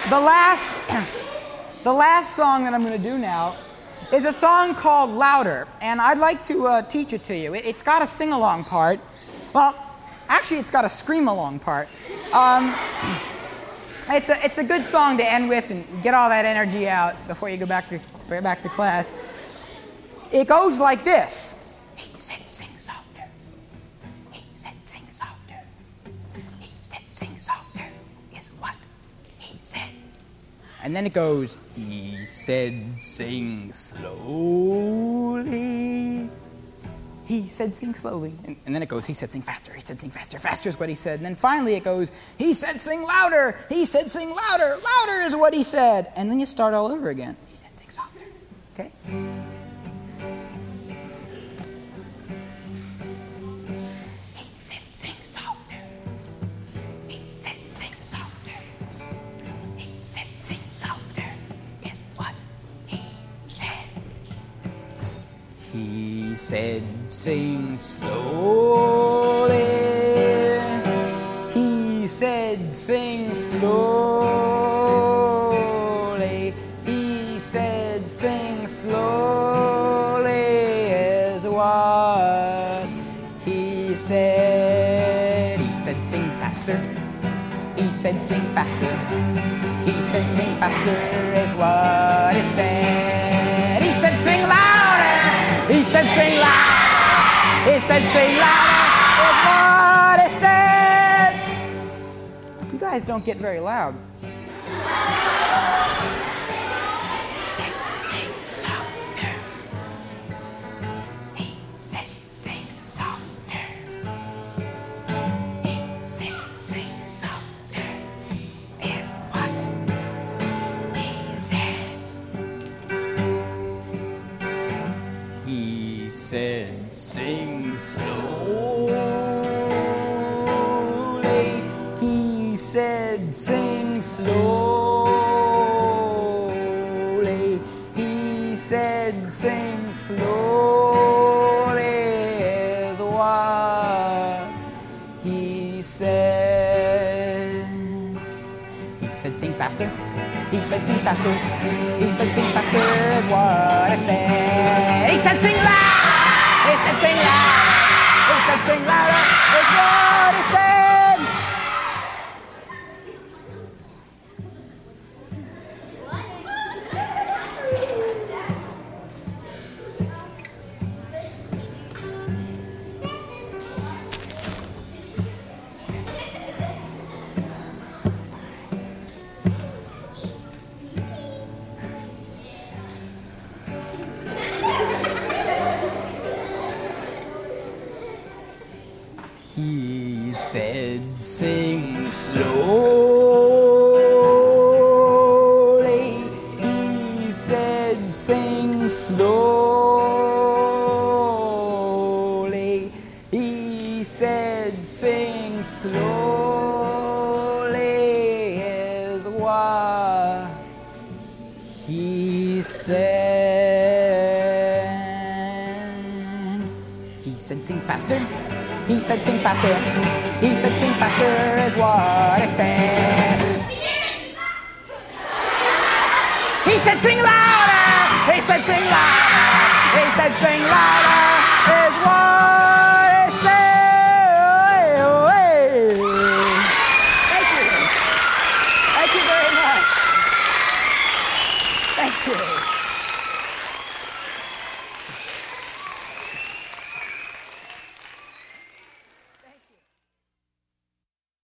The last, the last song that I'm going to do now is a song called Louder, and I'd like to teach it to you. It's got a sing-along part. Well, actually, it's got a scream-along part. It's a good song to end with and get all that energy out before you go back to class. It goes like this. He said, sing softer. He said, sing softer. He said, sing softer is what he said. And then it goes, he said, sing slowly. He said, sing slowly. And then it goes, he said, sing faster. He said, sing faster. Faster is what he said. And then finally it goes, he said, sing louder. He said, sing louder. Louder is what he said. And then you start all over again. He said, sing softer. Okay? He said, sing softer. He said, sing softer. He said, sing softer is what he said. He said, sing slowly. He said, sing slowly. He said, sing slowly is what he said. He said, sing faster. He said, sing faster. He said, sing faster is what he said. He said, sing louder. He said, sing louder. He said, sing louder is what he said. You guys don't get very loud. Sing softer. He said, sing softer. He said, sing softer is what he said. He said, sing slowly. He said, sing slowly. He said, sing slowly is what he said. He said, sing faster. He said, sing faster. He said, sing faster is what I said. He said, sing loud. He said, sing loud. He said, sing louder is what he said. He said, sing slowly. He said, sing slowly. He said, sing slowly is what he said. He said, sing faster. He said, sing faster. He said, sing faster is what I said. He said, sing louder. He said, sing louder. He said, sing louder is what I said. Thank you. Thank you very much. Thank you.